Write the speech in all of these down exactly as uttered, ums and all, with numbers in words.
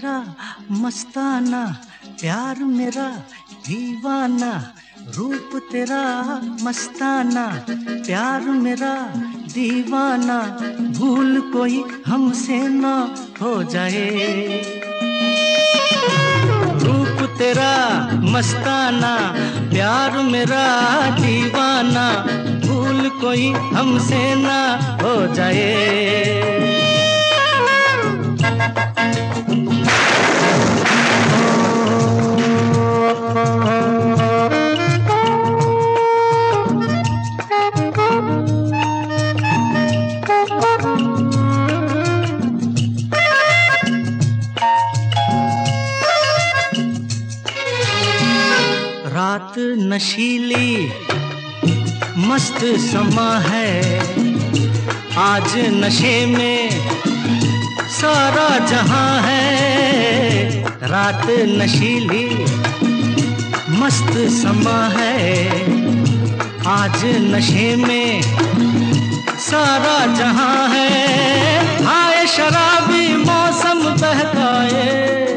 तेरा मस्ताना, प्यार मेरा दीवाना। रूप तेरा मस्ताना, प्यार मेरा दीवाना। भूल कोई हमसे ना हो जाए। रूप तेरा मस्ताना, प्यार मेरा दीवाना। भूल कोई हमसे ना हो जाए। रात नशीली मस्त समा है, आज नशे में सारा जहां है। रात नशीली मस्त समा है, आज नशे में सारा जहां है। हाय शराबी मौसम बहकाए,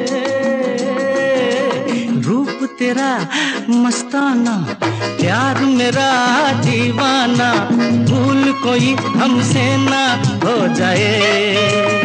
रूप तेरा मस्ताना, प्यार मेरा दीवाना। भूल कोई हमसे ना हो जाए।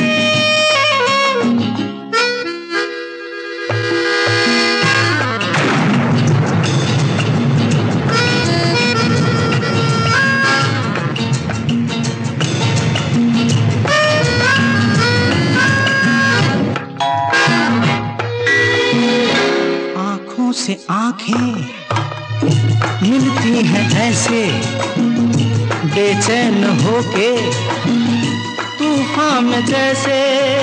से आंखें मिलती हैं ऐसे, बेचैन होके तूफान में जैसे।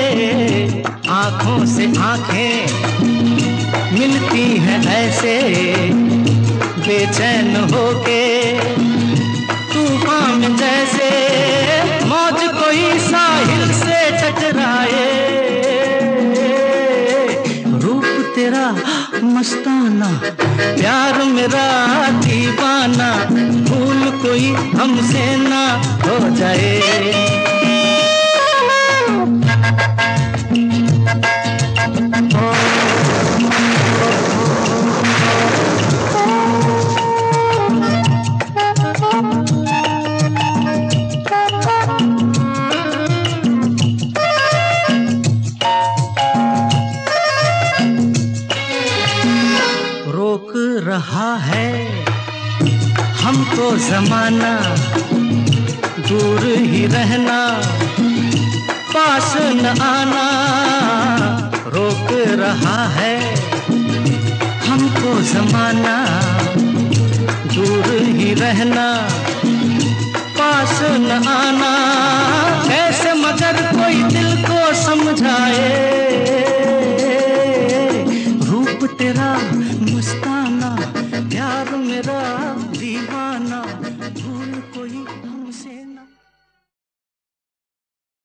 आंखों से आंखें मिलती हैं ऐसे, बेचैन होके तूफान में जैसे। मौज कोई साहिल से टकराए, रूप तेरा मस्ताना, प्यार मेरा दीवाना। भूल कोई हमसे ना हो जाए। रोक रहा है हमको ज़माना, दूर ही रहना, पास न आना। रोक रहा है हमको ज़माना, दूर ही रहना, पास न आना। कैसे मगर कोई दिल को समझाए,